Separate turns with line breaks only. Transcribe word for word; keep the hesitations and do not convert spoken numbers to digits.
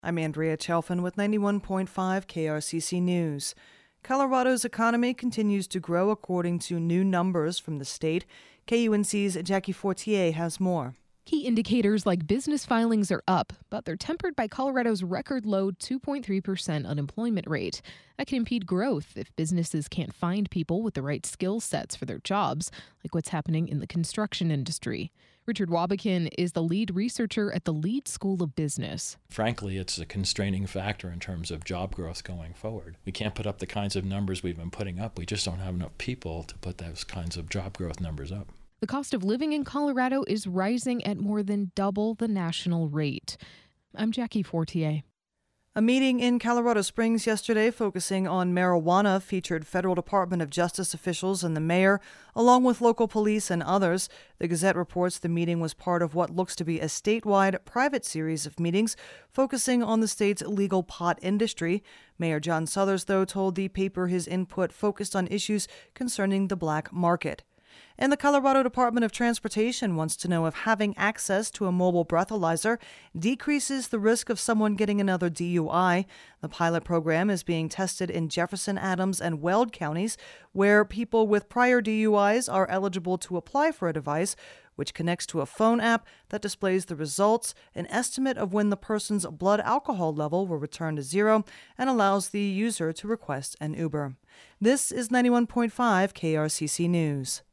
I'm Andrea Chelfin with ninety-one point five K R C C News. Colorado's economy continues to grow according to new numbers from the state. K U N C's Jackie Fortier has more.
Key indicators like business filings are up, but they're tempered by Colorado's record low two point three percent unemployment rate. That can impede growth if businesses can't find people with the right skill sets for their jobs, like what's happening in the construction industry. Richard Wabakin is the lead researcher at the Lead School of Business.
Frankly, it's a constraining factor in terms of job growth going forward. We can't put up the kinds of numbers we've been putting up. We just don't have enough people to put those kinds of job growth numbers up.
The cost of living in Colorado is rising at more than double the national rate. I'm Jackie Fortier.
A meeting in Colorado Springs yesterday focusing on marijuana featured Federal Department of Justice officials and the mayor, along with local police and others. The Gazette reports the meeting was part of what looks to be a statewide private series of meetings focusing on the state's legal pot industry. Mayor John Suthers, though, told the paper his input focused on issues concerning the black market. And the Colorado Department of Transportation wants to know if having access to a mobile breathalyzer decreases the risk of someone getting another D U I. The pilot program is being tested in Jefferson, Adams, and Weld counties, where people with prior D U Is are eligible to apply for a device which connects to a phone app that displays the results, an estimate of when the person's blood alcohol level will return to zero, and allows the user to request an Uber. This is ninety-one point five K R C C News.